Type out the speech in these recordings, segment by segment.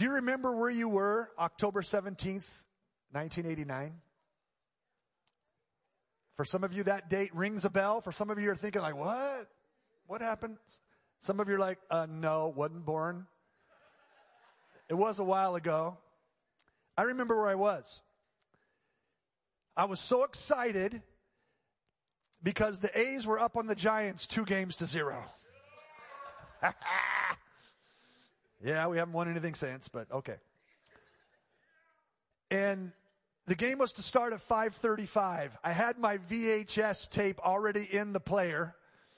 Do you remember where you were October 17th, 1989? For some of you, that date rings a bell. For some of you, are thinking like, what? What happened? Some of you are like, no, wasn't born. It was a while ago. I remember where I was. I was so excited because the A's were up on the Giants 2-0. Yeah, we haven't won anything since, but okay. And the game was to start at 5:35. I had my VHS tape already in the player.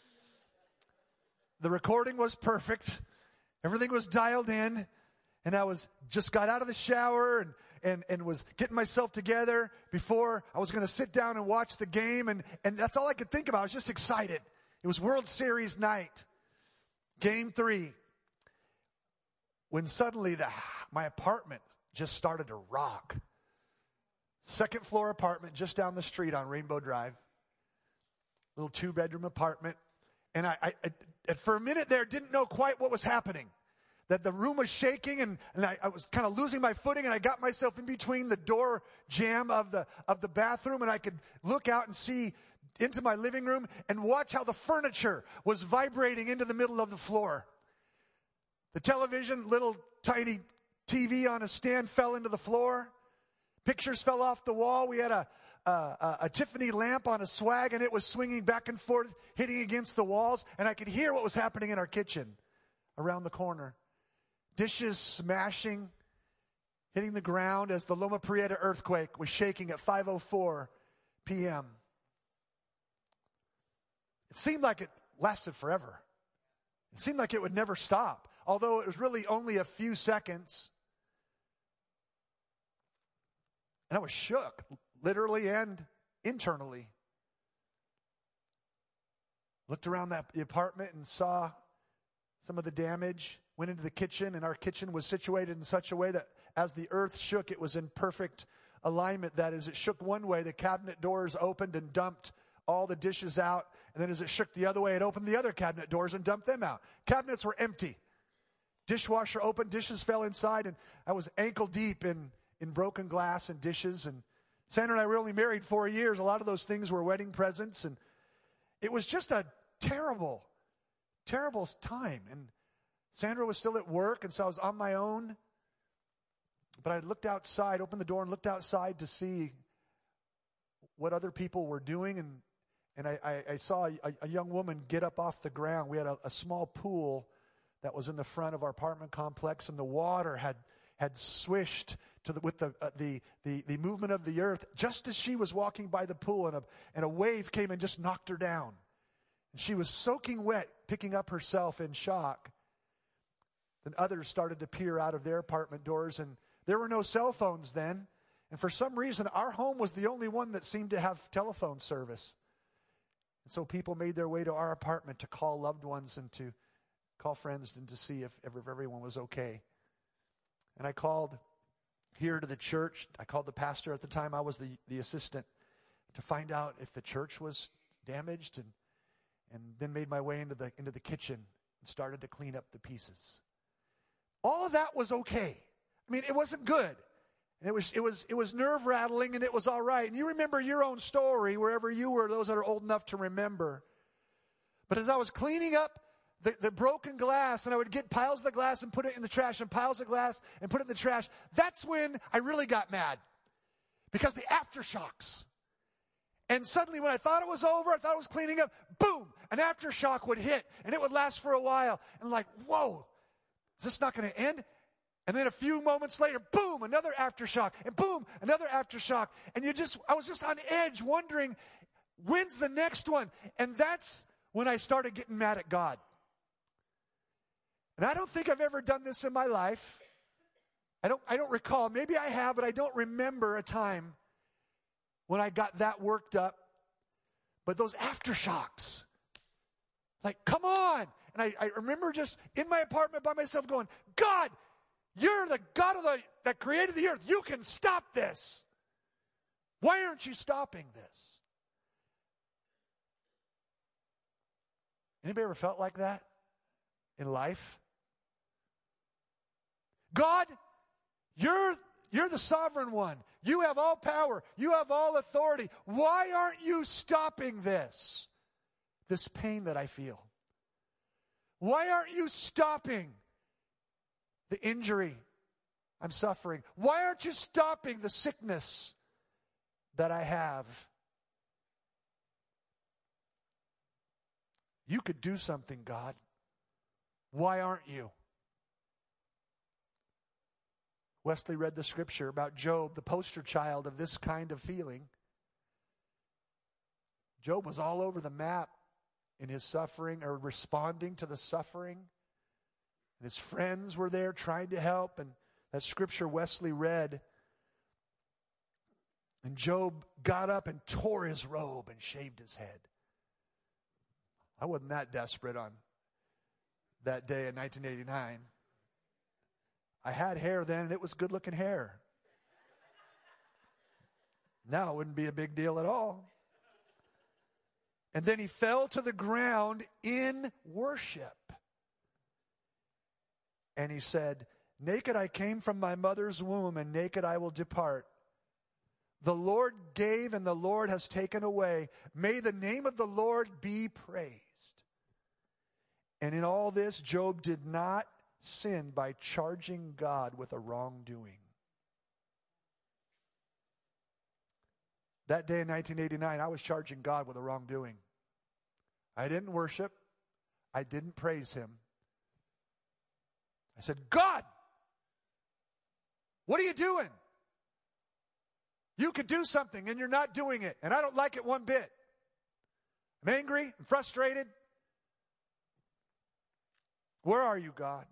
The recording was perfect. Everything was dialed in. And I just got out of the shower and was getting myself together before I was going to sit down and watch the game. And that's all I could think about. I was just excited. It was World Series night. Game 3. When suddenly my apartment just started to rock. Second floor apartment just down the street on Rainbow Drive. Little 2-bedroom apartment. And I for a minute there didn't know quite what was happening. That the room was shaking and I was kind of losing my footing, and I got myself in between the door jamb of the bathroom, and I could look out and see into my living room and watch how the furniture was vibrating into the middle of the floor. The television, little tiny TV on a stand, fell into the floor. Pictures fell off the wall. We had a Tiffany lamp on a swag, and it was swinging back and forth, hitting against the walls, and I could hear what was happening in our kitchen around the corner. Dishes smashing, hitting the ground as the Loma Prieta earthquake was shaking at 5:04 p.m. It seemed like it lasted forever. It seemed like it would never stop, although it was really only a few seconds. And I was shook, literally and internally. Looked around the apartment and saw some of the damage. Went into the kitchen, and our kitchen was situated in such a way that as the earth shook, it was in perfect alignment. That as it shook one way, the cabinet doors opened and dumped all the dishes out. And then as it shook the other way, it opened the other cabinet doors and dumped them out. Cabinets were empty. Dishwasher opened, dishes fell inside, and I was ankle deep in broken glass and dishes. And Sandra and I were only married 4 years. A lot of those things were wedding presents. And it was just a terrible, terrible time. And Sandra was still at work, and so I was on my own. But I looked outside, opened the door and looked outside to see what other people were doing. And I saw a young woman get up off the ground. We had a small pool that was in the front of our apartment complex, and the water had swished with the movement of the earth just as she was walking by the pool, and a wave came and just knocked her down. And she was soaking wet, picking up herself in shock. Then others started to peer out of their apartment doors, and there were no cell phones then. And for some reason, our home was the only one that seemed to have telephone service. And so people made their way to our apartment to call loved ones and to call friends and to see if everyone was okay. And I called here to the church. I called the pastor at the time. I was the assistant, to find out if the church was damaged, and then made my way into the kitchen and started to clean up the pieces. All of that was okay. I mean, it wasn't good. And it was nerve-rattling, and it was all right. And you remember your own story wherever you were, those that are old enough to remember. But as I was cleaning up the broken glass, and I would get piles of the glass and put it in the trash, and piles of glass and put it in the trash, that's when I really got mad. Because the aftershocks. And suddenly when I thought it was over, I thought it was cleaning up, boom, an aftershock would hit, and it would last for a while. And like, whoa, is this not going to end? And then a few moments later, boom, another aftershock, and boom, another aftershock. And I was just on edge wondering, when's the next one? And that's when I started getting mad at God. And I don't think I've ever done this in my life. I don't recall. Maybe I have, but I don't remember a time when I got that worked up. But those aftershocks, like, come on. And I remember just in my apartment by myself going, God, you're the God that created the earth. You can stop this. Why aren't you stopping this? Anybody ever felt like that in life? God, You're the sovereign one. You have all power. You have all authority. Why aren't you stopping this? This pain that I feel. Why aren't you stopping the injury I'm suffering? Why aren't you stopping the sickness that I have? You could do something, God. Why aren't you? Wesley read the scripture about Job, the poster child of this kind of feeling. Job was all over the map in his suffering, or responding to the suffering. And his friends were there trying to help. And that scripture Wesley read. And Job got up and tore his robe and shaved his head. I wasn't that desperate on that day in 1989. I had hair then, and it was good-looking hair. Now it wouldn't be a big deal at all. And then he fell to the ground in worship. And he said, "Naked I came from my mother's womb, and naked I will depart. The Lord gave, and the Lord has taken away. May the name of the Lord be praised." And in all this, Job did not sin by charging God with a wrongdoing. That day in 1989, I was charging God with a wrongdoing. I didn't worship. I didn't praise Him. I said, "God, what are you doing? You could do something and you're not doing it. And I don't like it one bit. I'm angry. I'm frustrated. Where are you, God?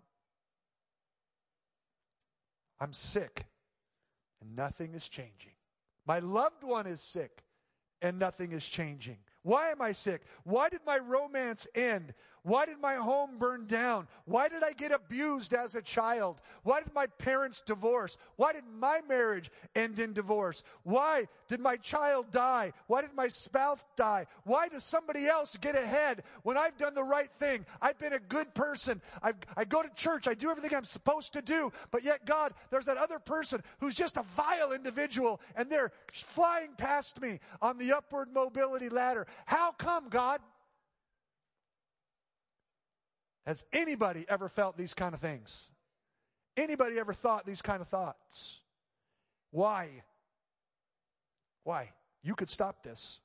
I'm sick and nothing is changing. My loved one is sick and nothing is changing. Why am I sick? Why did my romance end? Why did my home burn down? Why did I get abused as a child? Why did my parents divorce? Why did my marriage end in divorce? Why did my child die? Why did my spouse die? Why does somebody else get ahead when I've done the right thing? I've been a good person. I go to church. I do everything I'm supposed to do. But yet, God, there's that other person who's just a vile individual, and they're flying past me on the upward mobility ladder. How come, God? Has anybody ever felt these kind of things? Anybody ever thought these kind of thoughts? Why? Why? You could stop this.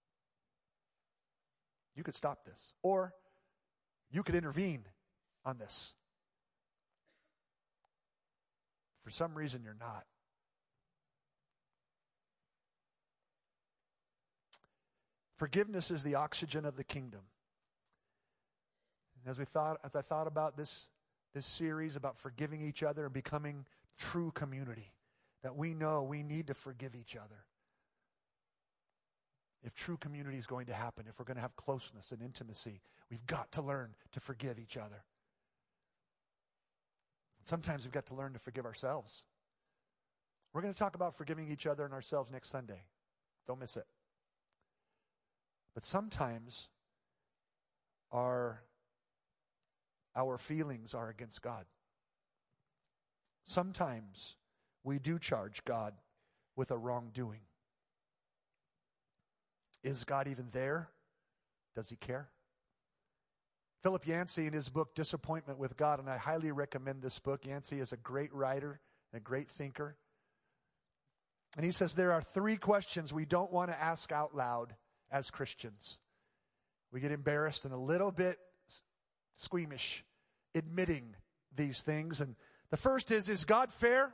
You could stop this. Or you could intervene on this. For some reason, you're not. Forgiveness is the oxygen of the kingdom. As I thought about this series about forgiving each other and becoming true community, that we know we need to forgive each other. If true community is going to happen, if we're going to have closeness and intimacy, we've got to learn to forgive each other. Sometimes we've got to learn to forgive ourselves. We're going to talk about forgiving each other and ourselves next Sunday. Don't miss it. But sometimes our feelings are against God. Sometimes we do charge God with a wrongdoing. Is God even there? Does He care? Philip Yancey, in his book, Disappointment with God, and I highly recommend this book. Yancey is a great writer and a great thinker. And he says there are 3 questions we don't want to ask out loud as Christians. We get embarrassed and a little bit squeamish admitting these things. And the first is God fair?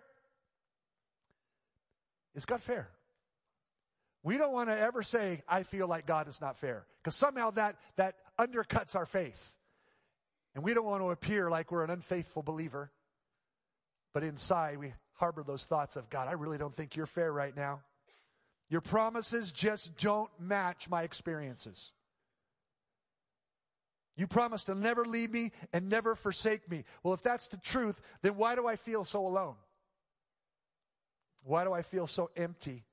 Is God fair? We don't want to ever say, I feel like God is not fair. Because somehow that undercuts our faith. And we don't want to appear like we're an unfaithful believer. But inside we harbor those thoughts of, God, I really don't think you're fair right now. Your promises just don't match my experiences. You promised to never leave me and never forsake me. Well, if that's the truth, then why do I feel so alone? Why do I feel so empty?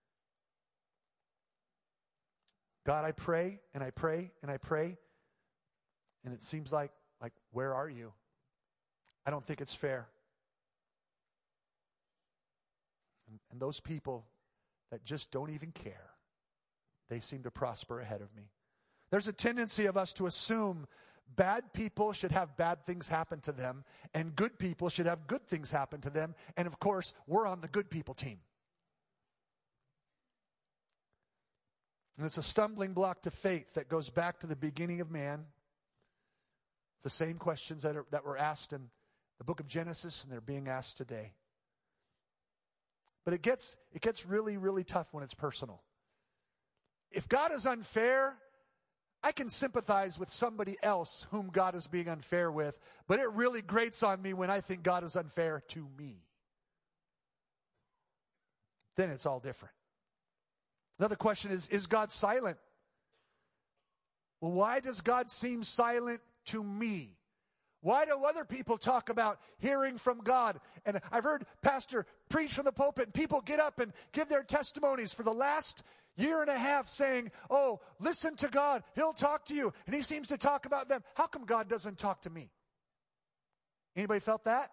God, I pray and I pray and I pray, and it seems like where are you? I don't think it's fair. And those people that just don't even care, they seem to prosper ahead of me. There's a tendency of us to assume bad people should have bad things happen to them, and good people should have good things happen to them. And of course, we're on the good people team. And it's a stumbling block to faith that goes back to the beginning of man. The same questions that were asked in the book of Genesis, and they're being asked today. But it gets really, really tough when it's personal. If God is unfair, I can sympathize with somebody else whom God is being unfair with, but it really grates on me when I think God is unfair to me. Then it's all different. Another question is God silent? Well, why does God seem silent to me? Why do other people talk about hearing from God? And I've heard pastor preach from the pulpit, and people get up and give their testimonies for the last year and a half saying, oh, listen to God. He'll talk to you. And he seems to talk about them. How come God doesn't talk to me? Anybody felt that?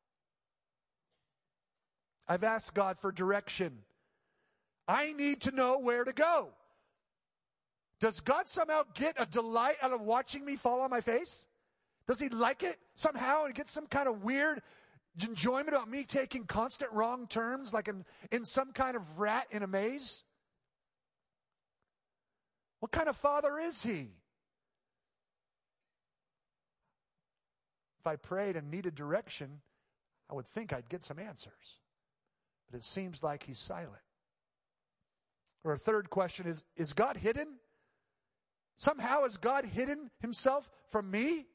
I've asked God for direction. I need to know where to go. Does God somehow get a delight out of watching me fall on my face? Does he like it somehow and get some kind of weird enjoyment about me taking constant wrong turns like in some kind of rat in a maze? What kind of father is he? If I prayed and needed direction, I would think I'd get some answers. But it seems like he's silent. Or a third question is God hidden? Somehow has God hidden himself from me?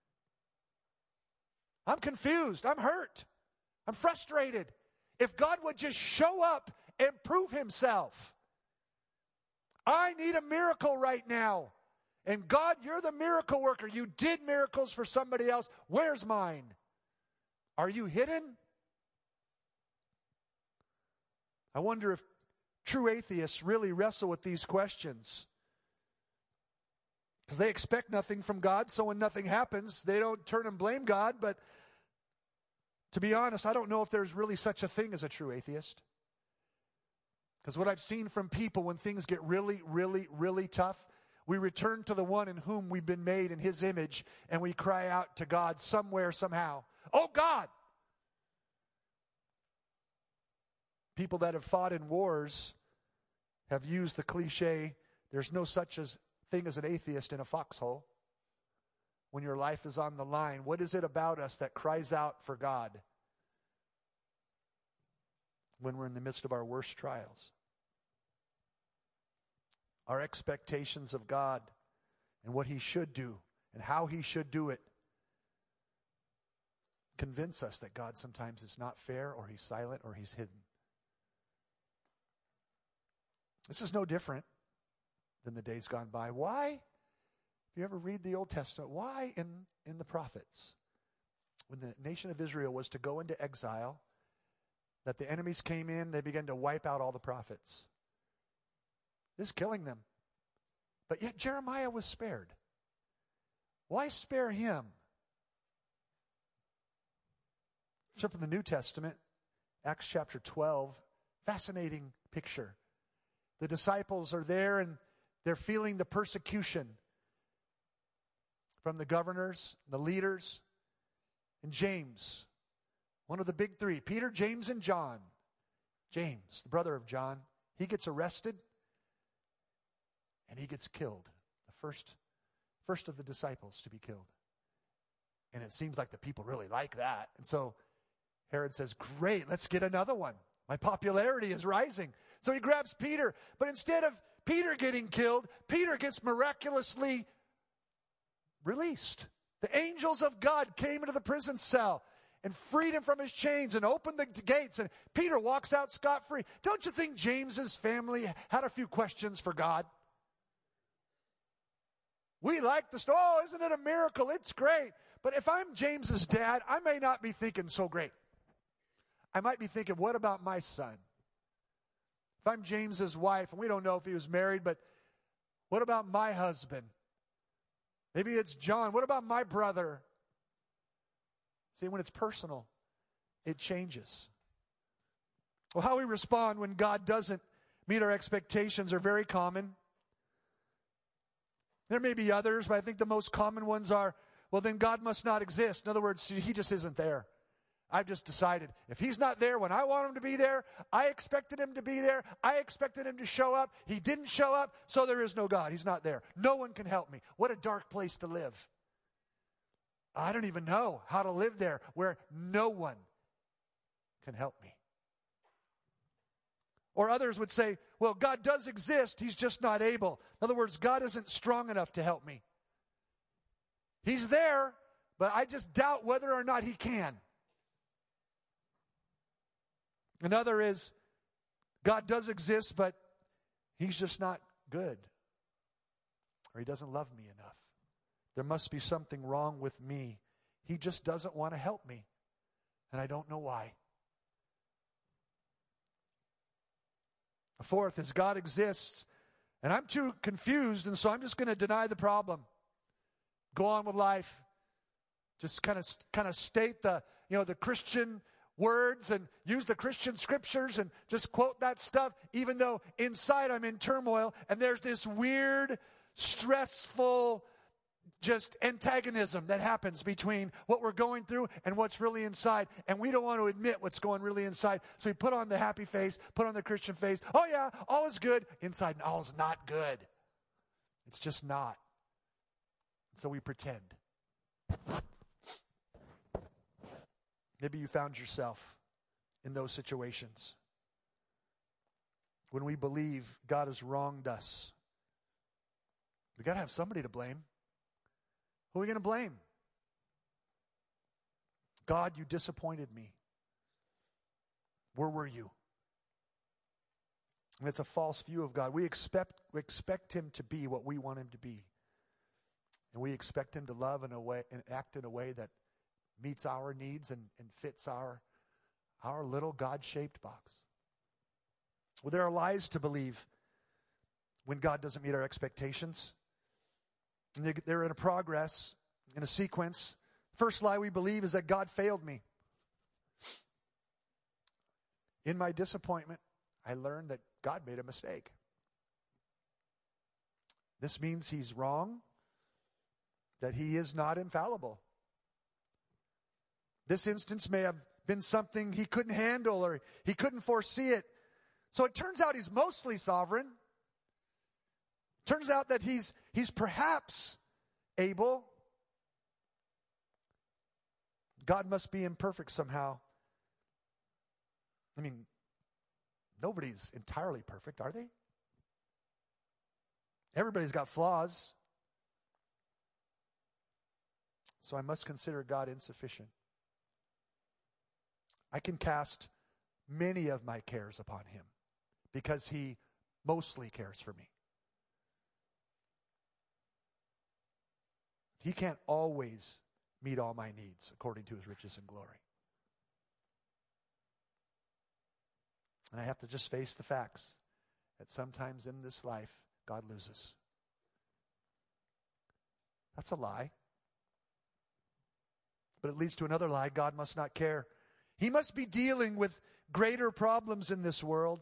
I'm confused. I'm hurt. I'm frustrated. If God would just show up and prove himself. I need a miracle right now. And God, you're the miracle worker. You did miracles for somebody else. Where's mine? Are you hidden? I wonder if true atheists really wrestle with these questions. Because they expect nothing from God, so when nothing happens, they don't turn and blame God. But to be honest, I don't know if there's really such a thing as a true atheist. Because what I've seen from people when things get really, really, really tough, we return to the one in whom we've been made in his image, and we cry out to God somewhere, somehow. Oh, God! People that have fought in wars have used the cliche, there's no such thing as an atheist in a foxhole. When your life is on the line, what is it about us that cries out for God when we're in the midst of our worst trials? Our expectations of God and what he should do and how he should do it convince us that God sometimes is not fair, or he's silent, or he's hidden. This is no different than the days gone by. Why? If you ever read the Old Testament, why in the prophets, when the nation of Israel was to go into exile, that the enemies came in, they began to wipe out all the prophets, just killing them. But yet Jeremiah was spared. Why spare him? Except in the New Testament, Acts chapter 12, fascinating picture. The disciples are there and they're feeling the persecution from the governors, the leaders, and James, one of the big three, Peter, James, and John. James, the brother of John, he gets arrested and he gets killed. The first of the disciples to be killed. And it seems like the people really like that. And so Herod says, great, let's get another one. My popularity is rising. So he grabs Peter, but instead of Peter getting killed, Peter gets miraculously released. The angels of God came into the prison cell and freed him from his chains and opened the gates, and Peter walks out scot-free. Don't you think James's family had a few questions for God? We like the story. Oh, isn't it a miracle? It's great. But if I'm James's dad, I may not be thinking so great. I might be thinking, what about my son? If I'm James's wife, and we don't know if he was married, but what about my husband? Maybe it's John. What about my brother? See, when it's personal, it changes. Well, how we respond when God doesn't meet our expectations are very common. There may be others, but I think the most common ones are, well, then God must not exist. In other words, He just isn't there. I've just decided if He's not there when I want Him to be there, I expected Him to be there, I expected Him to show up. He didn't show up, so there is no God. He's not there. No one can help me. What a dark place to live. I don't even know how to live there where no one can help me. Or others would say, well, God does exist, He's just not able. In other words, God isn't strong enough to help me. He's there, but I just doubt whether or not He can. Another is, God does exist, but He's just not good. Or He doesn't love me enough. There must be something wrong with me. He just doesn't want to help me. And I don't know why. A fourth is God exists, and I'm too confused, and so I'm just going to deny the problem. Go on with life. Just kind of state the Christian words and use the Christian scriptures and just quote that stuff, even though inside I'm in turmoil, and there's this weird, stressful, just antagonism that happens between what we're going through and what's really inside. And we don't want to admit what's going really inside. So we put on the happy face, put on the Christian face. Oh yeah, all is good. Inside, all is not good. It's just not. So we pretend. Maybe you found yourself in those situations when we believe God has wronged us. We got to have somebody to blame. Who are we going to blame? God, you disappointed me. Where were you? And it's a false view of God. We expect Him to be what we want Him to be. And we expect Him to love in a way and act in a way that meets our needs and fits our little God-shaped box. Well, there are lies to believe when God doesn't meet our expectations. And they're in a sequence. First lie we believe is that God failed me. In my disappointment, I learned that God made a mistake. This means He's wrong, that He is not infallible. This instance may have been something He couldn't handle or He couldn't foresee it. So it turns out He's mostly sovereign. Turns out that He's perhaps able. God must be imperfect somehow. I mean, nobody's entirely perfect, are they? Everybody's got flaws. So I must consider God insufficient. I can cast many of my cares upon Him because He mostly cares for me. He can't always meet all my needs according to His riches and glory. And I have to just face the facts that sometimes in this life, God loses. That's a lie. But it leads to another lie. God must not care. He must be dealing with greater problems in this world.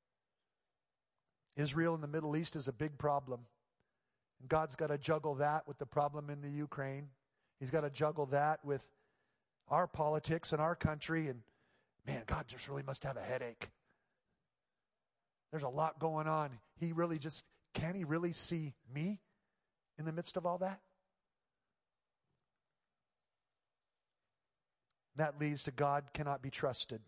Israel in the Middle East is a big problem. And God's got to juggle that with the problem in the Ukraine. He's got to juggle that with our politics and our country. And man, God just really must have a headache. There's a lot going on. Can He really see me in the midst of all that? That leads to God cannot be trusted.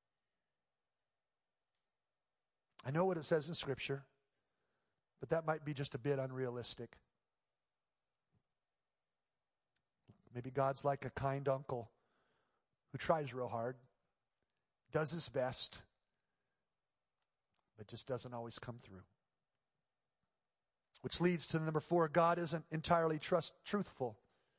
I know what it says in Scripture, but that might be just a bit unrealistic. Maybe God's like a kind uncle who tries real hard, does his best, but just doesn't always come through. Which leads to number 4, God isn't entirely truthful.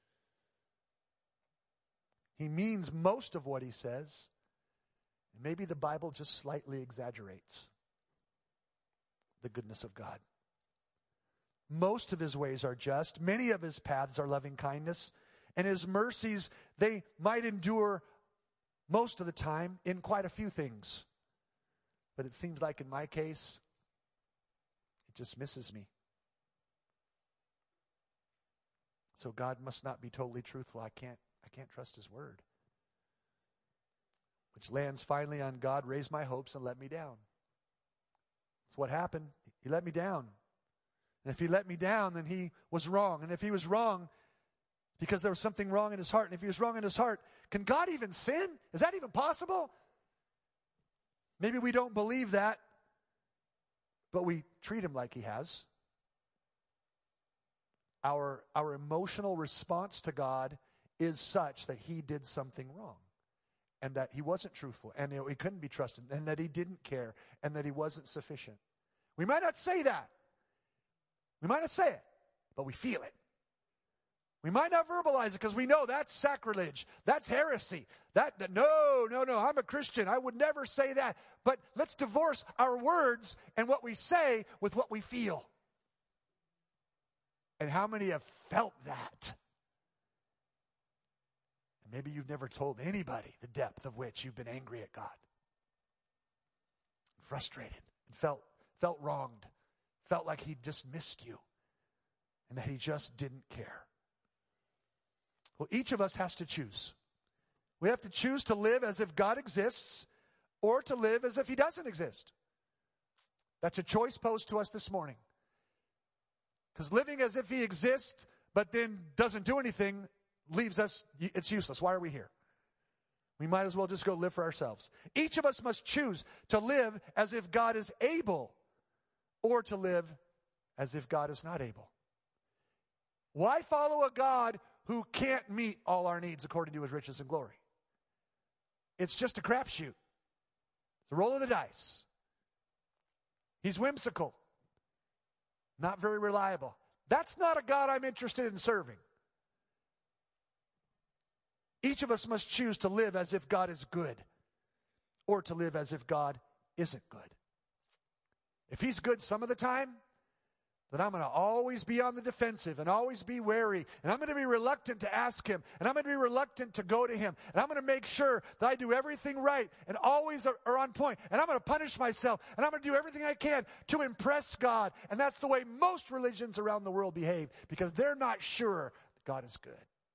He means most of what He says. And maybe the Bible just slightly exaggerates the goodness of God. Most of His ways are just. Many of His paths are loving kindness. And His mercies, they might endure most of the time in quite a few things. But it seems like in my case, it just misses me. So God must not be totally truthful. I can't trust his word. Which lands finally on God raised my hopes and let me down. That's what happened. He let me down. And if he let me down, then he was wrong. And if he was wrong, because there was something wrong in his heart. And if he was wrong in his heart, can God even sin? Is that even possible? Maybe we don't believe that, but we treat him like he has. Our emotional response to God is such that he did something wrong, and that he wasn't truthful, and he couldn't be trusted, and that he didn't care, and that he wasn't sufficient. We might not say that. We might not say it, but we feel it. We might not verbalize it because we know that's sacrilege. That's heresy. No, I'm a Christian. I would never say that. But let's divorce our words and what we say with what we feel. And how many have felt that? And maybe you've never told anybody the depth of which you've been angry at God. Frustrated. And felt wronged. Felt like he just missed you. And that he just didn't care. Well, each of us has to choose. We have to choose to live as if God exists or to live as if he doesn't exist. That's a choice posed to us this morning. Because living as if he exists but then doesn't do anything leaves us, it's useless. Why are we here? We might as well just go live for ourselves. Each of us must choose to live as if God is able or to live as if God is not able. Why follow a God who can't meet all our needs according to his riches and glory? It's just a crapshoot. It's a roll of the dice. He's whimsical. Not very reliable. That's not a God I'm interested in serving. Each of us must choose to live as if God is good or to live as if God isn't good. If he's good some of the time, then I'm going to always be on the defensive and always be wary. And I'm going to be reluctant to ask him. And I'm going to be reluctant to go to him. And I'm going to make sure that I do everything right and always are on point. And I'm going to punish myself. And I'm going to do everything I can to impress God. And that's the way most religions around the world behave, because they're not sure that God is good.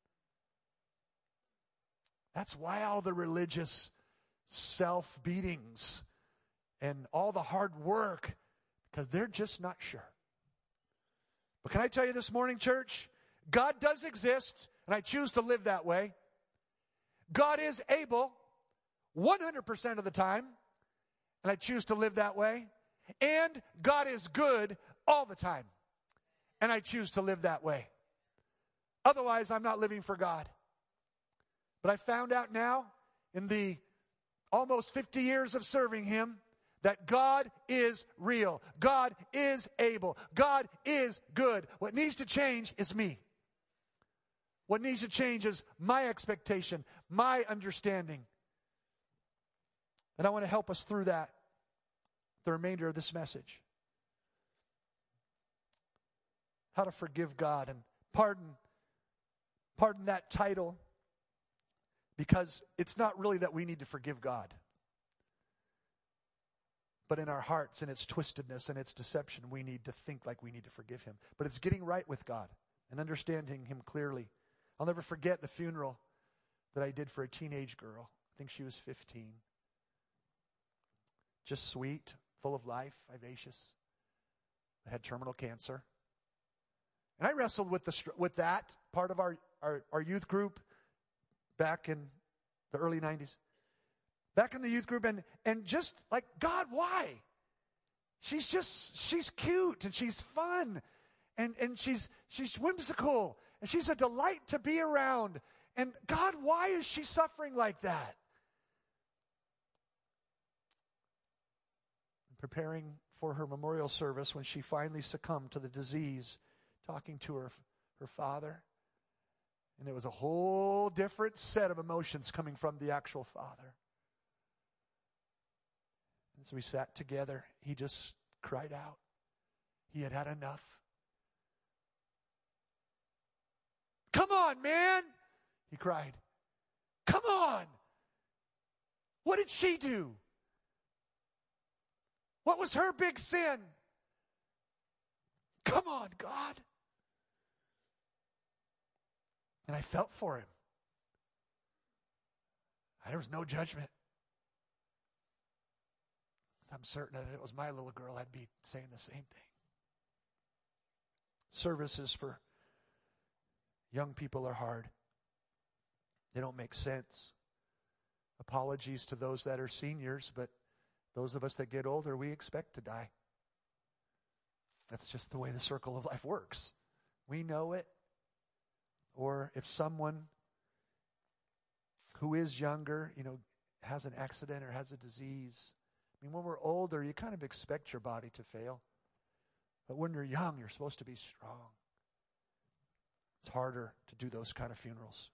That's why all the religious self-beatings and all the hard work, because they're just not sure. But can I tell you this morning, church? God does exist, and I choose to live that way. God is able 100% of the time, and I choose to live that way. And God is good all the time, and I choose to live that way. Otherwise, I'm not living for God. But I found out now, in the almost 50 years of serving him, that God is real. God is able. God is good. What needs to change is me. What needs to change is my expectation, my understanding. And I want to help us through that, the remainder of this message. How to forgive God and pardon that title, because it's not really that we need to forgive God. But in our hearts and its twistedness and its deception, we need to think like we need to forgive him. But it's getting right with God and understanding him clearly. I'll never forget the funeral that I did for a teenage girl. I think she was 15. Just sweet, full of life, vivacious. I had terminal cancer. And I wrestled with that part of our youth group back in the early 90s. Back in the youth group, and just like, God, why? She's cute, and she's fun, and she's whimsical, and she's a delight to be around. And God, why is she suffering like that? Preparing for her memorial service when she finally succumbed to the disease, talking to her father. And there was a whole different set of emotions coming from the actual father. And so we sat together. He just cried out. He had had enough. Come on, man, he cried. Come on. What did she do? What was her big sin? Come on, God. And I felt for him. There was no judgment. I'm certain that if it was my little girl, I'd be saying the same thing. Services for young people are hard. They don't make sense. Apologies to those that are seniors, but those of us that get older, we expect to die. That's just the way the circle of life works. We know it. Or if someone who is younger, has an accident or has a disease. I mean, when we're older, you kind of expect your body to fail. But when you're young, you're supposed to be strong. It's harder to do those kind of funerals.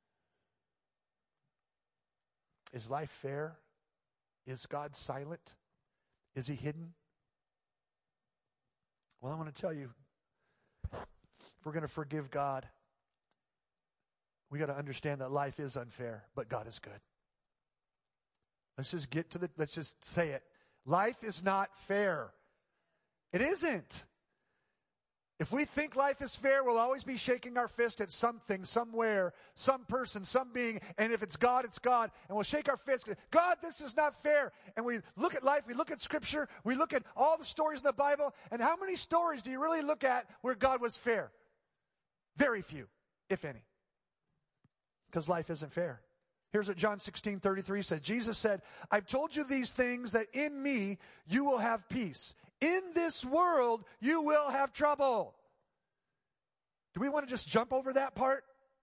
Is life fair? Is God silent? Is he hidden? Well, I want to tell you, if we're going to forgive God, we got to understand that life is unfair, but God is good. Let's just say it. Life is not fair. It isn't. If we think life is fair, we'll always be shaking our fist at something, somewhere, some person, some being. And if it's God, it's God. And we'll shake our fist. God, this is not fair. And we look at life, we look at Scripture, we look at all the stories in the Bible. And how many stories do you really look at where God was fair? Very few, if any. Because life isn't fair. Here's what John 16:33 says. Jesus said, I've told you these things that in me you will have peace. In this world you will have trouble. Do we want to just jump over that part?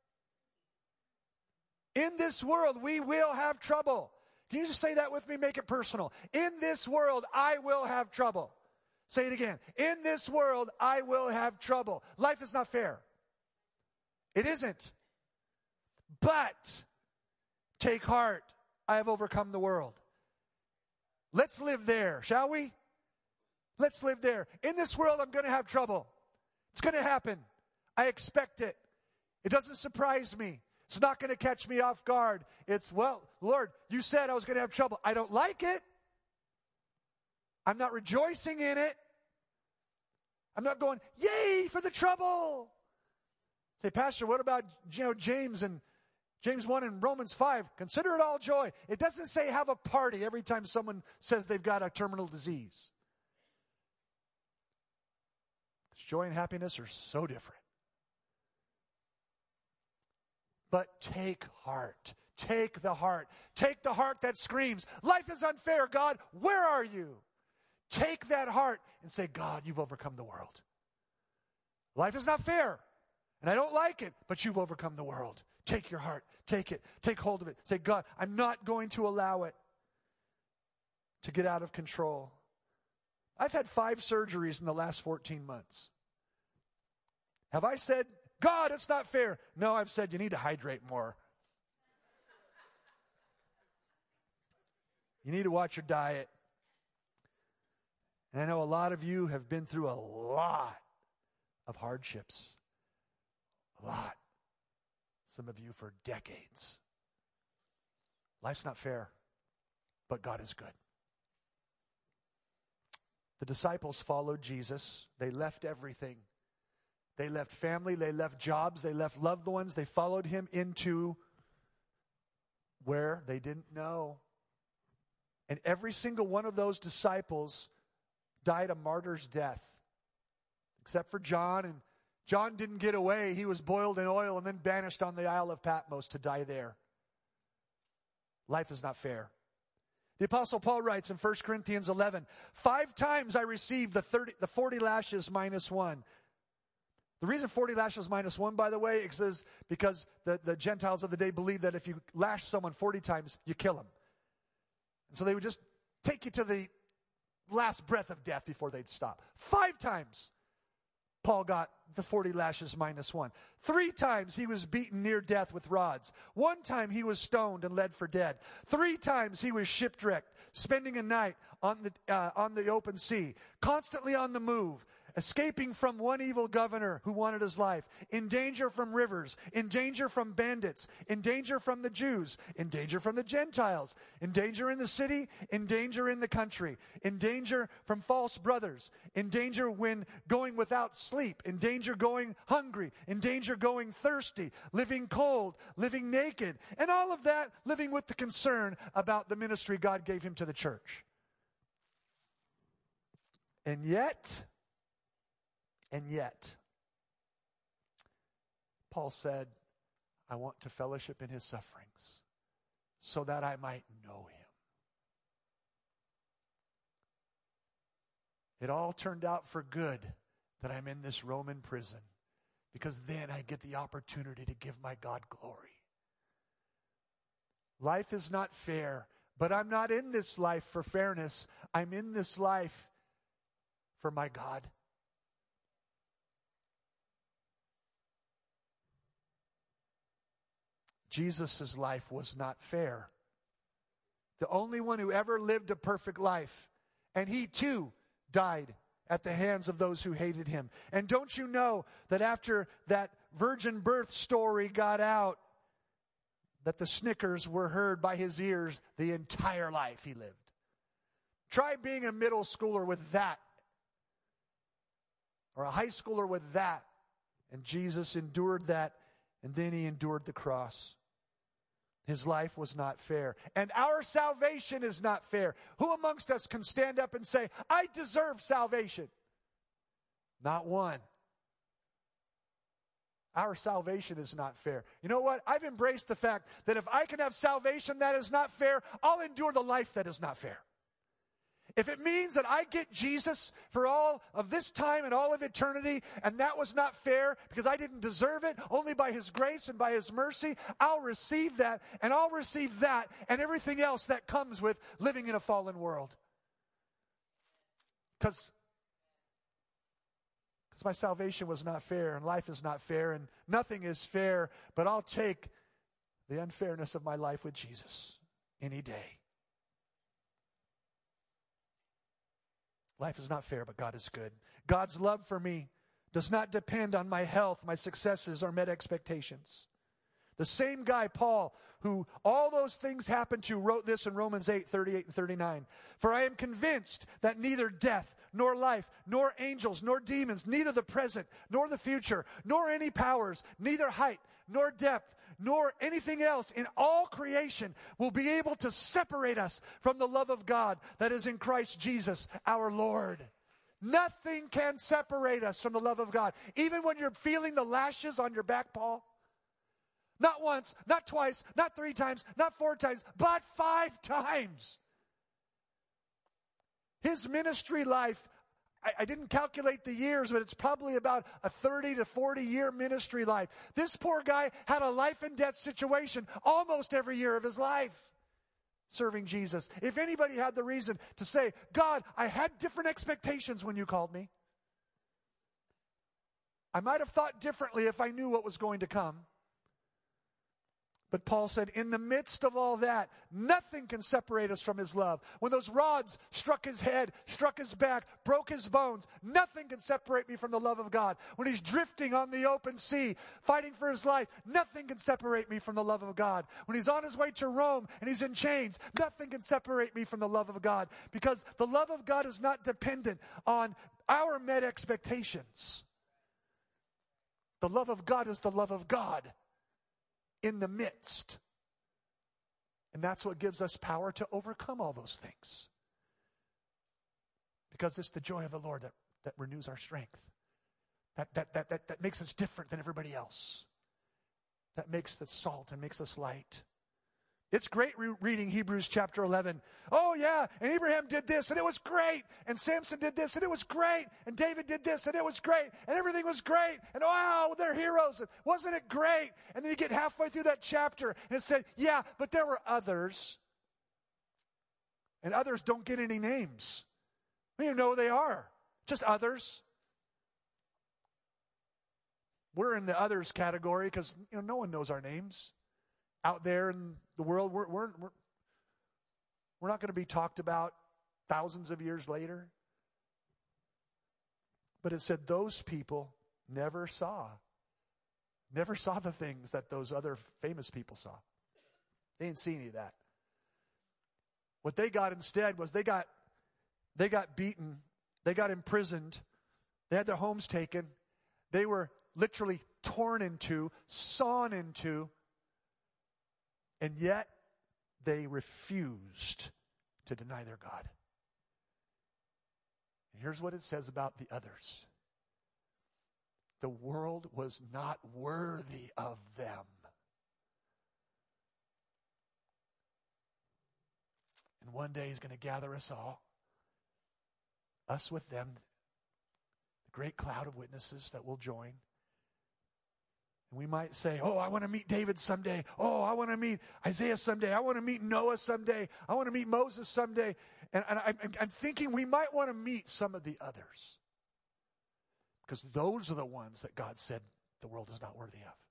In this world we will have trouble. Can you just say that with me? Make it personal. In this world I will have trouble. Say it again. In this world I will have trouble. Life is not fair. It isn't. But take heart, I have overcome the world. Let's live there, shall we? Let's live there. In this world, I'm going to have trouble. It's going to happen. I expect it. It doesn't surprise me. It's not going to catch me off guard. It's, well, Lord, you said I was going to have trouble. I don't like it. I'm not rejoicing in it. I'm not going, yay for the trouble. Say, Pastor, what about, James 1 and Romans 5, consider it all joy. It doesn't say have a party every time someone says they've got a terminal disease. Joy and happiness are so different. But take heart. Take the heart. Take the heart that screams, life is unfair, God, where are you? Take that heart and say, God, you've overcome the world. Life is not fair, and I don't like it, but you've overcome the world. Take your heart. Take it. Take hold of it. Say, God, I'm not going to allow it to get out of control. I've had 5 surgeries in the last 14 months. Have I said, God, it's not fair? No, I've said, you need to hydrate more. You need to watch your diet. And I know a lot of you have been through a lot of hardships. A lot. Some of you for decades. Life's not fair, but God is good. The disciples followed Jesus. They left everything. They left family, they left jobs, they left loved ones. They followed him into where they didn't know. And every single one of those disciples died a martyr's death. Except for John. And John didn't get away. He was boiled in oil and then banished on the Isle of Patmos to die there. Life is not fair. The Apostle Paul writes in 1 Corinthians 11, 5 times I received the 40 lashes minus 1. The reason 40 lashes minus 1, by the way, is because the Gentiles of the day believed that if you lash someone 40 times, you kill them. And so they would just take you to the last breath of death before they'd stop. 5 times Paul got the 40 lashes minus 1. 3 times he was beaten near death with rods. 1 time he was stoned and led for dead. 3 times he was shipwrecked, spending a night on the open sea, constantly on the move. escaping from one evil governor who wanted his life, in danger from rivers, in danger from bandits, in danger from the Jews, in danger from the Gentiles, in danger in the city, in danger in the country, in danger from false brothers, in danger when going without sleep, in danger going hungry, in danger going thirsty, living cold, living naked, and all of that living with the concern about the ministry God gave him to the church. And yet, Paul said, I want to fellowship in his sufferings so that I might know him. It all turned out for good that I'm in this Roman prison, because then I get the opportunity to give my God glory. Life is not fair, but I'm not in this life for fairness. I'm in this life for my God. Jesus' life was not fair. The only one who ever lived a perfect life. And he too died at the hands of those who hated him. And don't you know that after that virgin birth story got out, that the snickers were heard by his ears the entire life he lived? Try being a middle schooler with that, or a high schooler with that. And Jesus endured that, and then he endured the cross. His life was not fair. And our salvation is not fair. Who amongst us can stand up and say, I deserve salvation? Not one. Our salvation is not fair. You know what? I've embraced the fact that if I can have salvation that is not fair, I'll endure the life that is not fair. If it means that I get Jesus for all of this time and all of eternity, and that was not fair because I didn't deserve it, only by his grace and by his mercy, I'll receive that, and I'll receive that and everything else that comes with living in a fallen world. Because my salvation was not fair, and life is not fair, and nothing is fair, but I'll take the unfairness of my life with Jesus any day. Life is not fair, but God is good. God's love for me does not depend on my health, my successes, or met expectations. The same guy, Paul, who all those things happened to, wrote this in Romans 8:38 and 39. For I am convinced that neither death, nor life, nor angels, nor demons, neither the present, nor the future, nor any powers, neither height, nor depth, nor anything else in all creation will be able to separate us from the love of God that is in Christ Jesus our Lord. Nothing can separate us from the love of God. Even when you're feeling the lashes on your back, Paul. Not once, not twice, not 3 times, not 4 times, but 5 times. His ministry life, I didn't calculate the years, but it's probably about a 30 to 40 year ministry life. This poor guy had a life and death situation almost every year of his life serving Jesus. If anybody had the reason to say, God, I had different expectations when you called me. I might have thought differently if I knew what was going to come. But Paul said, in the midst of all that, nothing can separate us from his love. When those rods struck his head, struck his back, broke his bones, nothing can separate me from the love of God. When he's drifting on the open sea, fighting for his life, nothing can separate me from the love of God. When he's on his way to Rome and he's in chains, nothing can separate me from the love of God. Because the love of God is not dependent on our met expectations. The love of God is the love of God. In the midst. And that's what gives us power to overcome all those things. Because it's the joy of the Lord that renews our strength. That makes us different than everybody else. That makes us salt and makes us light. It's great reading Hebrews chapter 11. Oh yeah, and Abraham did this and it was great. And Samson did this and it was great. And David did this and it was great. And everything was great. And wow, they're heroes. And wasn't it great? And then you get halfway through that chapter and it said, yeah, but there were others. And others don't get any names. We don't even know who they are. Just others. We're in the others category because no one knows our names. Out there in the world, we're not going to be talked about thousands of years later. But it said those people never saw the things that those other famous people saw. They didn't see any of that. What they got instead was they got beaten, they got imprisoned, they had their homes taken, they were literally torn into, sawn into, and yet they refused to deny their God. And here's what it says about the others. The world was not worthy of them. And one day he's going to gather us all, us with them, the great cloud of witnesses that will join. And we might say, oh, I want to meet David someday. Oh, I want to meet Isaiah someday. I want to meet Noah someday. I want to meet Moses someday. And I'm thinking we might want to meet some of the others. Because those are the ones that God said the world is not worthy of.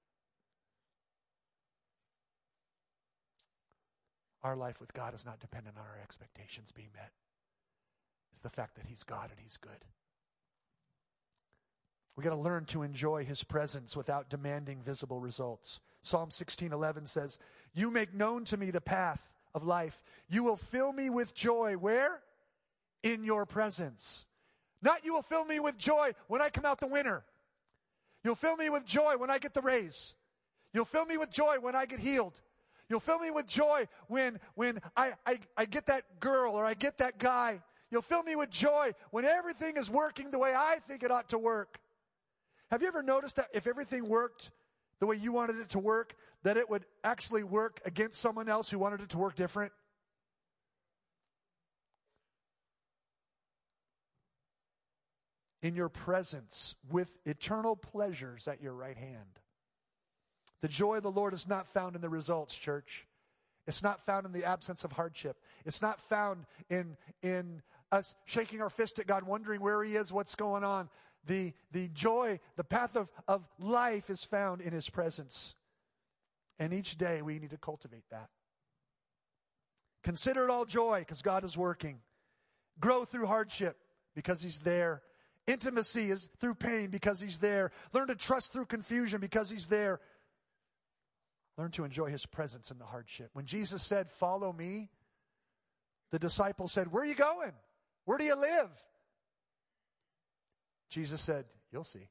Our life with God is not dependent on our expectations being met. It's the fact that He's God and He's good. We've got to learn to enjoy His presence without demanding visible results. Psalm 16:11 says, "You make known to me the path of life. You will fill me with joy." Where? In your presence. Not you will fill me with joy when I come out the winner. You'll fill me with joy when I get the raise. You'll fill me with joy when I get healed. You'll fill me with joy when I get that girl or I get that guy. You'll fill me with joy when everything is working the way I think it ought to work. Have you ever noticed that if everything worked the way you wanted it to work, that it would actually work against someone else who wanted it to work different? In your presence with eternal pleasures at your right hand. The joy of the Lord is not found in the results, church. It's not found in the absence of hardship. It's not found in us shaking our fist at God, wondering where He is, what's going on. The joy, the path of life is found in His presence. And each day we need to cultivate that. Consider it all joy because God is working. Grow through hardship because He's there. Intimacy is through pain because He's there. Learn to trust through confusion because He's there. Learn to enjoy His presence in the hardship. When Jesus said, "Follow me," the disciples said, "Where are you going? Where do you live?" Jesus said, "You'll see."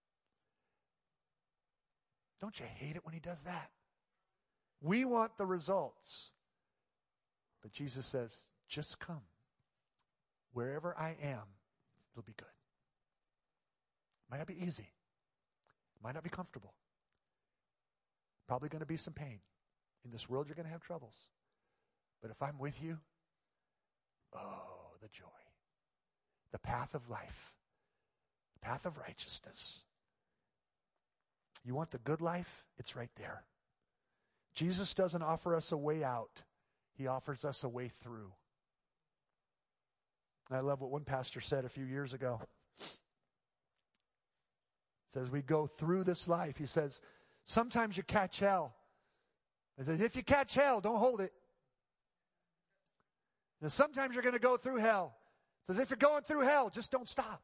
Don't you hate it when He does that? We want the results. But Jesus says, just come. Wherever I am, it'll be good. It might not be easy. It might not be comfortable. Probably going to be some pain. In this world, you're going to have troubles. But if I'm with you, oh, the joy. The path of life. The path of righteousness. You want the good life? It's right there. Jesus doesn't offer us a way out. He offers us a way through. And I love what one pastor said a few years ago. He says, we go through this life. He says, sometimes you catch hell. He says, if you catch hell, don't hold it. And sometimes you're going to go through hell. He says, if you're going through hell, just don't stop.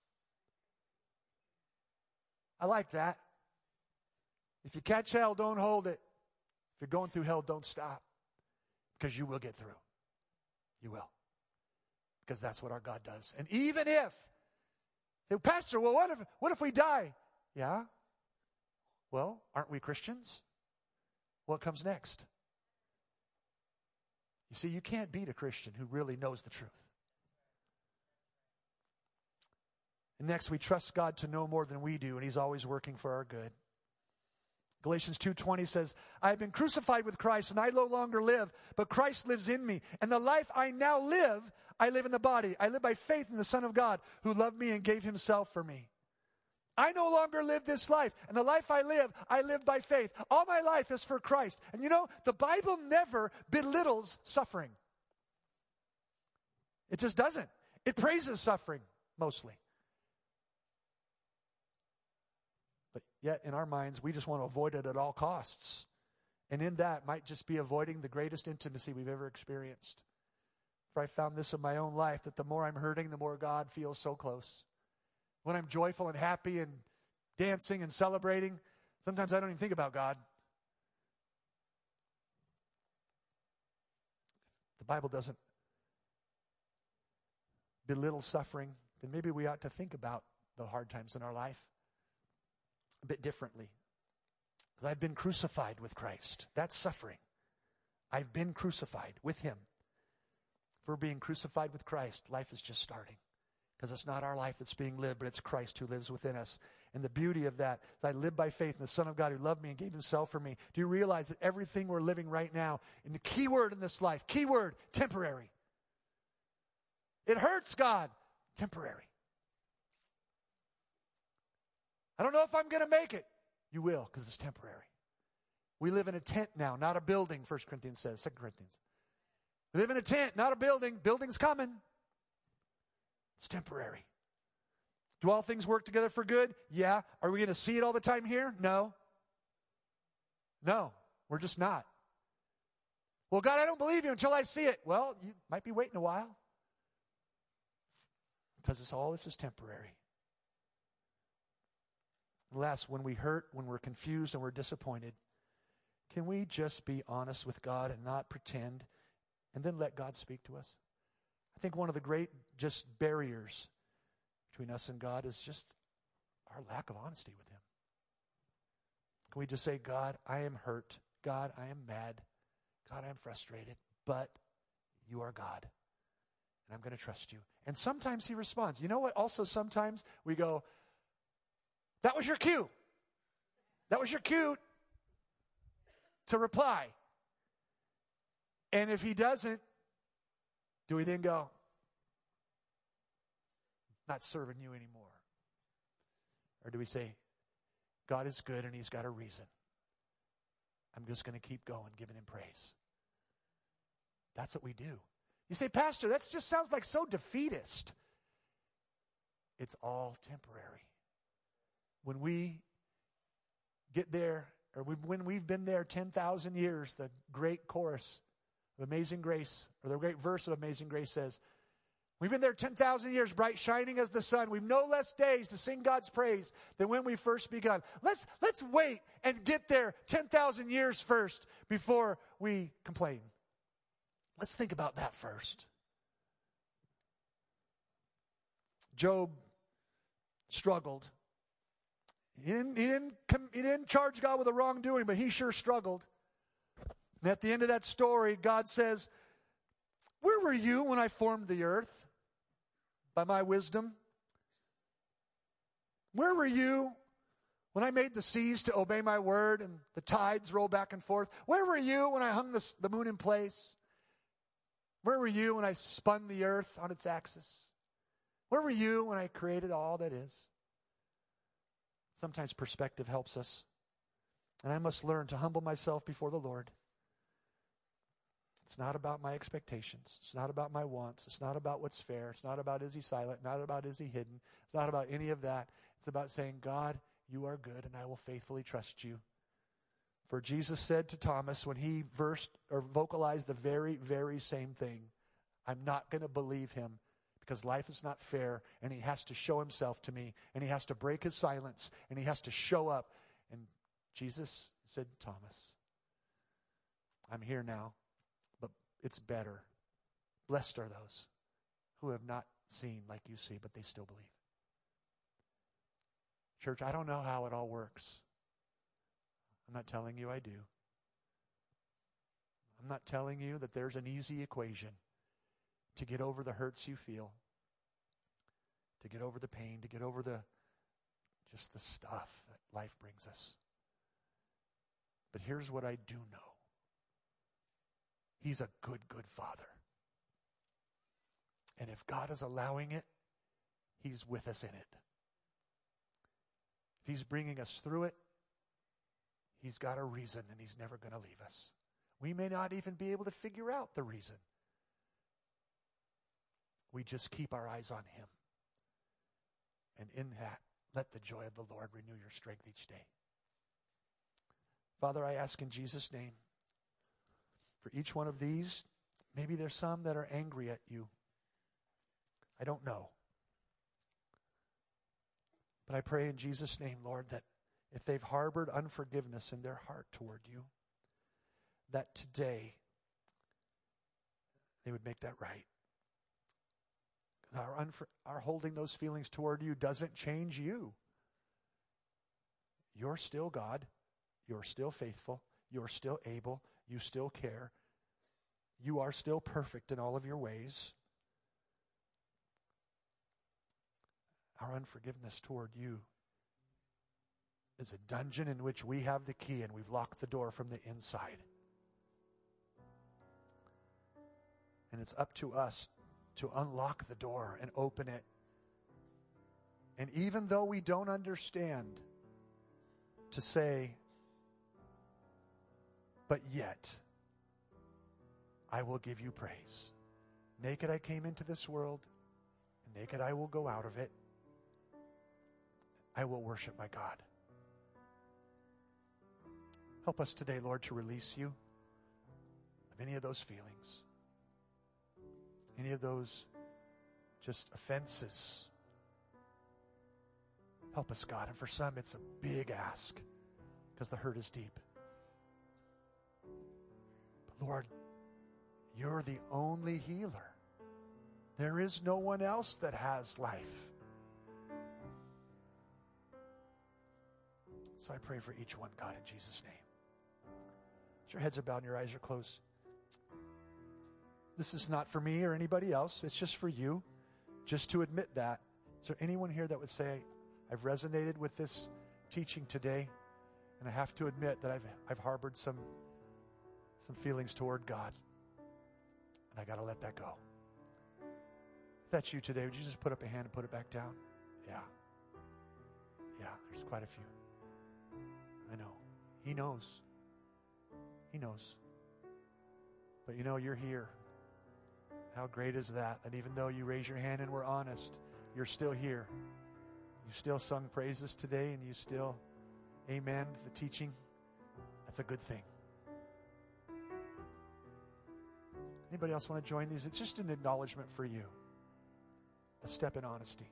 I like that. If you catch hell, don't hold it. If you're going through hell, don't stop. Because you will get through. You will. Because that's what our God does. And even if, say, Pastor, well, what if we die? Yeah. Well, aren't we Christians? What comes next? You see, you can't beat a Christian who really knows the truth. And next, we trust God to know more than we do, and He's always working for our good. Galatians 2:20 says, I have been crucified with Christ, and I no longer live, but Christ lives in me. And the life I now live, I live in the body. I live by faith in the Son of God, who loved me and gave Himself for me. I no longer live this life, and the life I live by faith. All my life is for Christ. And you know, the Bible never belittles suffering. It just doesn't. It praises suffering, mostly. But yet, in our minds, we just want to avoid it at all costs. And in that might just be avoiding the greatest intimacy we've ever experienced. For I found this in my own life, that the more I'm hurting, the more God feels so close. when I'm joyful and happy and dancing and celebrating, sometimes I don't even think about God. The Bible doesn't belittle suffering, then maybe we ought to think about the hard times in our life a bit differently. Because I've been crucified with Christ. That's suffering. I've been crucified with Him. If we're being crucified with Christ, life is just starting. Because it's not our life that's being lived, but it's Christ who lives within us. And the beauty of that is I live by faith in the Son of God who loved me and gave Himself for me. Do you realize that everything we're living right now, and the key word in this life, key word, temporary. It hurts, God. Temporary. I don't know if I'm going to make it. You will, because it's temporary. We live in a tent now, not a building, 1 Corinthians says, 2 Corinthians. We live in a tent, not a building. Building's coming. It's temporary. Do all things work together for good? Yeah. Are we going to see it all the time here? No. No, we're just not. Well, God, I don't believe you until I see it. Well, you might be waiting a while. Because this is temporary. Last, when we hurt, when we're confused and we're disappointed, can we just be honest with God and not pretend and then let God speak to us? I think one of the great just barriers between us and God is just our lack of honesty with Him. Can we just say, God, I am hurt. God, I am mad. God, I am frustrated. But you are God. And I'm going to trust you. And sometimes He responds. You know what? Also, sometimes we go, that was your cue. That was your cue to reply. And if He doesn't, do we then go, not serving you anymore? Or do we say, God is good and He's got a reason. I'm just going to keep going, giving Him praise. That's what we do. You say, Pastor, that just sounds like so defeatist. It's all temporary. When we get there, or when we've been there 10,000 years, the great chorus of Amazing Grace, or the great verse of Amazing Grace says, we've been there 10,000 years, bright shining as the sun. We've no less days to sing God's praise than when we first begun. Let's wait and get there 10,000 years first before we complain. Let's think about that first. Job struggled. He didn't charge God with a wrongdoing, but he sure struggled. And at the end of that story, God says, where were you when I formed the earth? By my wisdom. Where were you when I made the seas to obey my word and the tides roll back and forth? Where were you when I hung the moon in place? Where were you when I spun the earth on its axis? Where were you when I created all that is? Sometimes perspective helps us. And I must learn to humble myself before the Lord. It's not about my expectations. It's not about my wants. It's not about what's fair. It's not about is He silent. Not about is He hidden. It's not about any of that. It's about saying, God, you are good and I will faithfully trust you. For Jesus said to Thomas when he vocalized the very, very same thing, I'm not going to believe him because life is not fair and he has to show himself to me and he has to break his silence and he has to show up. And Jesus said, Thomas, I'm here now, but it's better. Blessed are those who have not seen like you see, but they still believe. Church, I don't know how it all works. I'm not telling you I do. I'm not telling you that there's an easy equation to get over the hurts you feel, to get over the pain, to get over just the stuff that life brings us. But here's what I do know. He's a good, good Father. And if God is allowing it, He's with us in it. If He's bringing us through it, He's got a reason and He's never going to leave us. We may not even be able to figure out the reason. We just keep our eyes on Him. And in that, let the joy of the Lord renew your strength each day. Father, I ask in Jesus' name, for each one of these, maybe there's some that are angry at you. I don't know. But I pray in Jesus' name, Lord, that if they've harbored unforgiveness in their heart toward you, that today they would make that right. Our holding those feelings toward you doesn't change you. You're still God. You're still faithful. You're still able. You still care. You are still perfect in all of your ways. Our unforgiveness toward you is a dungeon in which we have the key and we've locked the door from the inside. And it's up to us to unlock the door and open it. And even though we don't understand, to say, but yet, I will give you praise. Naked I came into this world, and naked I will go out of it. I will worship my God. Help us today, Lord, to release you of any of those feelings, any of those just offenses. Help us, God. And for some, it's a big ask because the hurt is deep. But Lord, you're the only healer. There is no one else that has life. So I pray for each one, God, in Jesus' name. As your heads are bowed and your eyes are closed. This is not for me or anybody else. It's just for you. Just to admit that. Is there anyone here that would say, I've resonated with this teaching today, and I have to admit that I've harbored some feelings toward God, and I got to let that go? If that's you today, would you just put up a hand and put it back down? Yeah, there's quite a few. I know. He knows. He knows. But you know, you're here. How great is that? And even though you raise your hand and we're honest, you're still here. You still sung praises today, and you still amen the teaching. That's a good thing. Anybody else want to join these? It's just an acknowledgement for you. A step in honesty.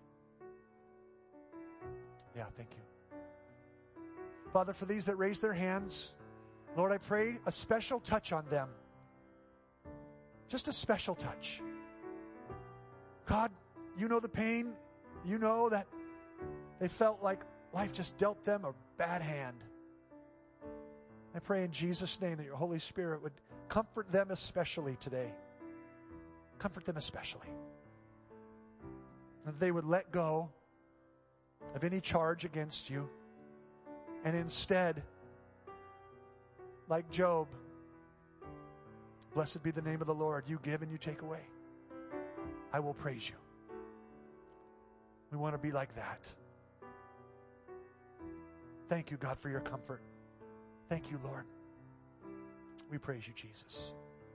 Yeah, thank you. Father, for these that raise their hands, Lord, I pray a special touch on them. Just a special touch. God, you know the pain. You know that they felt like life just dealt them a bad hand. I pray in Jesus' name that your Holy Spirit would comfort them especially today. Comfort them especially. That they would let go of any charge against you. And instead, like Job, blessed be the name of the Lord. You give and you take away. I will praise you. We want to be like that. Thank you, God, for your comfort. Thank you, Lord. We praise you, Jesus.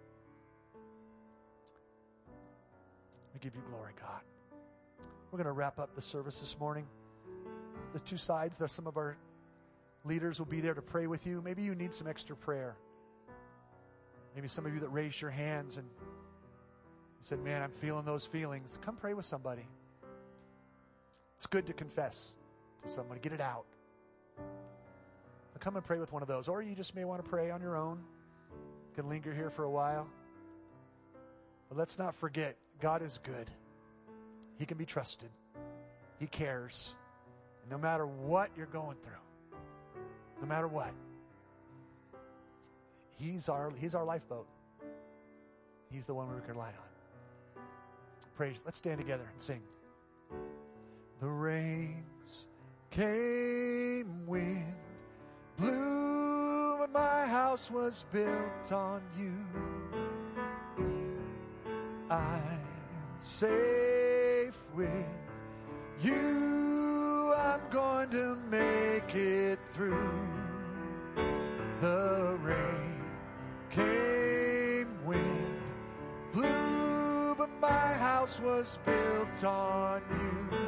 We give you glory, God. We're going to wrap up the service this morning. The two sides, there's some of our leaders will be there to pray with you. Maybe you need some extra prayer. Maybe some of you that raised your hands and you said, man, I'm feeling those feelings. Come pray with somebody. It's good to confess to someone. Get it out. But come and pray with one of those. Or you just may want to pray on your own. You can linger here for a while. But let's not forget, God is good. He can be trusted. He cares. And no matter what you're going through, no matter what, He's our lifeboat. He's the one we can rely on. Praise. Let's stand together and sing. The rains came, wind blew, and my house was built on you. I'm safe with you. I'm going to make it through. The rain came, wind blew, but my house was built on you.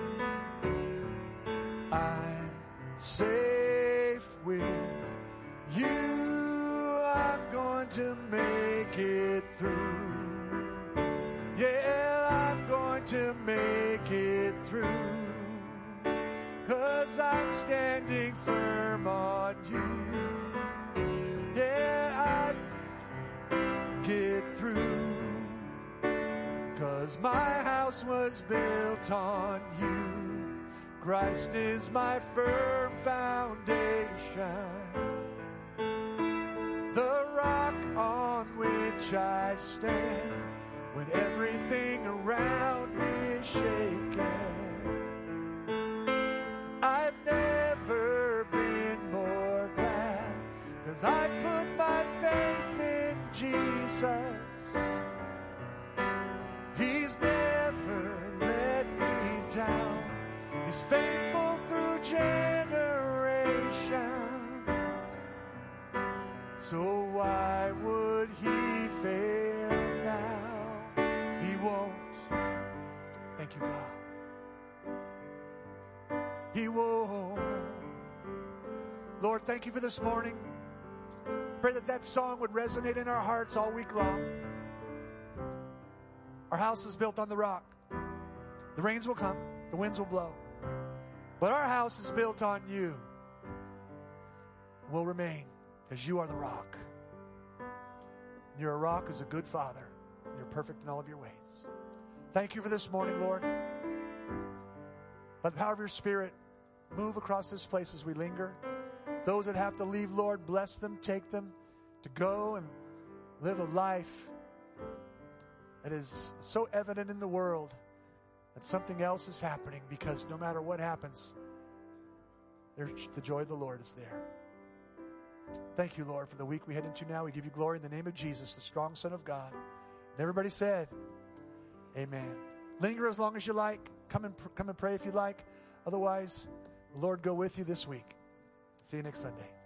I'm safe with you. I'm going to make it through. Yeah, I'm going to make it through. 'Cause 'cause I'm standing firm on you. Yeah, I get through, 'cause my house was built on you. Christ is my firm foundation, the rock on which I stand when everything around me is shaken. I've never been more glad, 'cause I put my faith in Jesus. He's never let me down. He's faithful through generations. So why would he fail now? He won't. Thank you, God. He won't. Lord, thank you for this morning. Pray that that song would resonate in our hearts all week long. Our house is built on the rock. The rains will come, the winds will blow, but our house is built on you. Will remain, because you are the rock. You're a rock who's a good father. You're perfect in all of your ways. Thank you for this morning, Lord. By the power of your Spirit, move across this place as we linger. Those that have to leave, Lord, bless them, take them to go and live a life that is so evident in the world that something else is happening, because no matter what happens, the joy of the Lord is there. Thank you, Lord, for the week we head into now. We give you glory in the name of Jesus, the strong Son of God. And everybody said, amen. Linger as long as you like. Come and pray if you like. Otherwise, the Lord go with you this week. See you next Sunday.